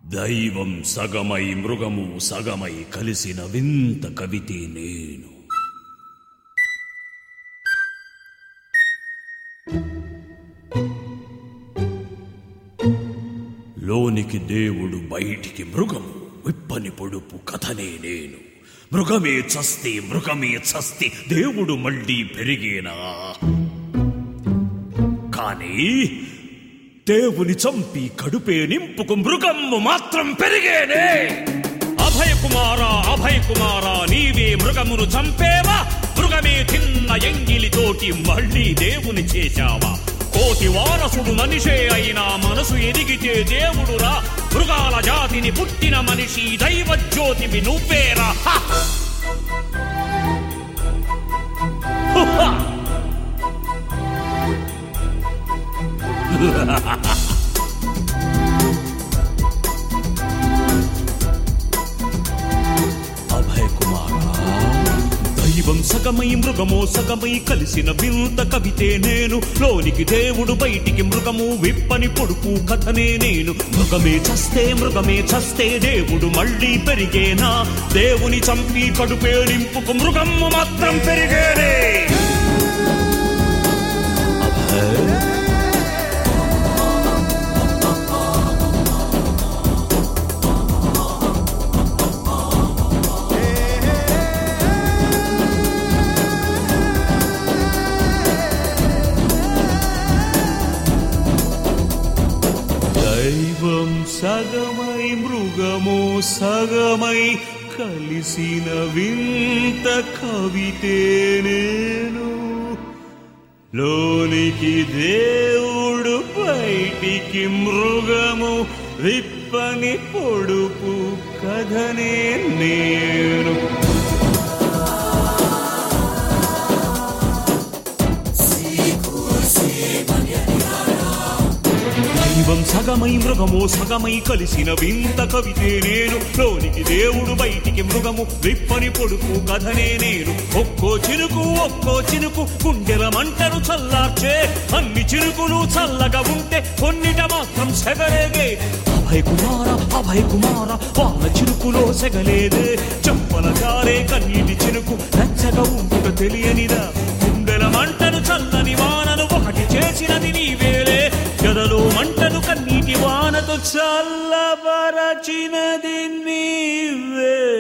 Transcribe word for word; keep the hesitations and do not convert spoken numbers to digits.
దైవం సగమై మృగము సగమై కలిసిన వింత కవితే నేను. లోనికి దేవుడు బయటికి మృగము విప్పని పొడుపు కథనే నేను. మృగమే చస్తే మృగమే చస్తే దేవుడు మళ్ళీ పెరిగేనా? కానీ దేవుని చంపి కడుపే నింపుకు మృగము మాత్రం పెరిగేనే. అభయ కుమారా అభయ కుమారా నీవే మృగమును చంపేవా? మృగమే తిన్న ఎంగిలితోటి మళ్ళీ దేవుని చేశావా? కోటి వారసుడు మనిషే అయినా మనసు ఎదిగితే దేవుడురా. మృగాల జాతిని పుట్టిన మనిషి దైవ జ్యోతివి నువ్వేరా. అభయ కుమారా దైవం సగమై మృగమో సగమై కలిసిన వింత కవితే నేను. లోనికి దేవుడు బయటికి మృగము విప్పని పొడుపు కథనే నేను. మృగమే చస్తే మృగమే చస్తే దేవుడు మళ్ళీ పెరిగేనా? దేవుని చంపి కడుపే నింపుకు మృగము మాత్రం పెరిగేనే. దైవం సగమై మృగమో సగమై కలిసిన వింత కవితే నేను. లోనికి దేవుడు బయటికి మృగము విప్పని పొడుపు కథనే నేను. దైవం సగమై మృగమో సగమై కలిసిన వింత కవితే నేను. లోనికి దేవుడు బయటికి మృగము విప్పని పొడుపు కథనే నేను. ఒక్కో చినుకు ఒక్కో చినుకు గుండెల మంటను చల్లార్చే. అన్ని చినుకులు చల్లగా ఉంటే కొన్నిట మాత్రం సెగలేగే. అభయ కుమార అభయ కుమార వాళ్ళ చినుకులో సెగలేదే. చంపల జారే కన్నీటి చినుకు నచ్చగా ఉంటుట తెలియనిదా? గుండెల మంటను చల్లని వానను ఒకటి చేసినది నీవేలే. గదలో మంటను కన్నీటి వానతో చల్లబరచినది నీవే.